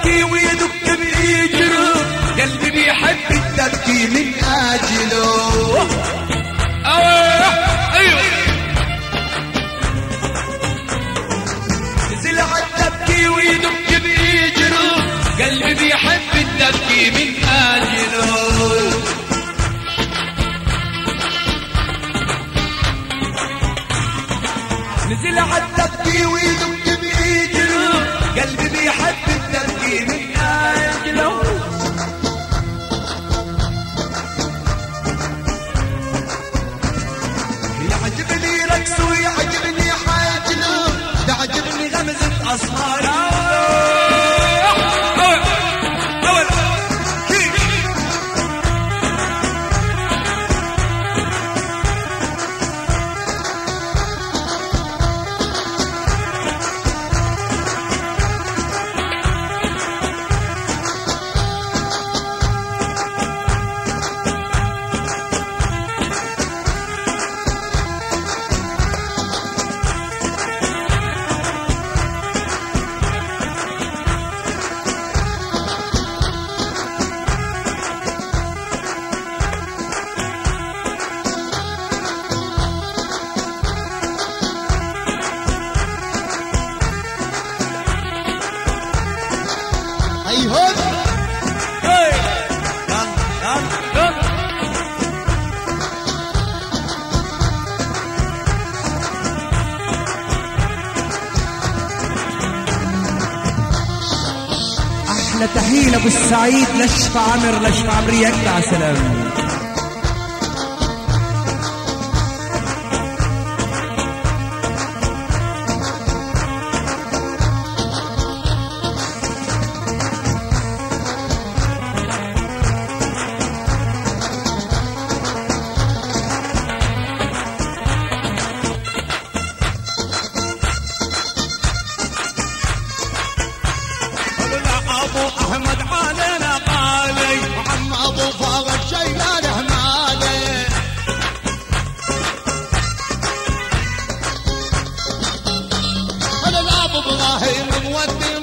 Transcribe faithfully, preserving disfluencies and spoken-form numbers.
تبكي ويدق بيجره قلبي بيحب التبكي من اجله. ايوه نزل عالتبكي ويدق بيجره قلبي بيحب التبكي من اجله. نزل عالتبكي ويدق بيجره قلبي بيحب التبكي من اجله. يعجبني رقصه ويعجبني حاجله تعجبني غمزة أصهاره. احلى تحيه لابو السعيد لشف عمر لشف عمر يجدع سلام. أحمد علينا قالي وعم أبو فاضل شيلان همالي. هذا أبو إبراهيم مودي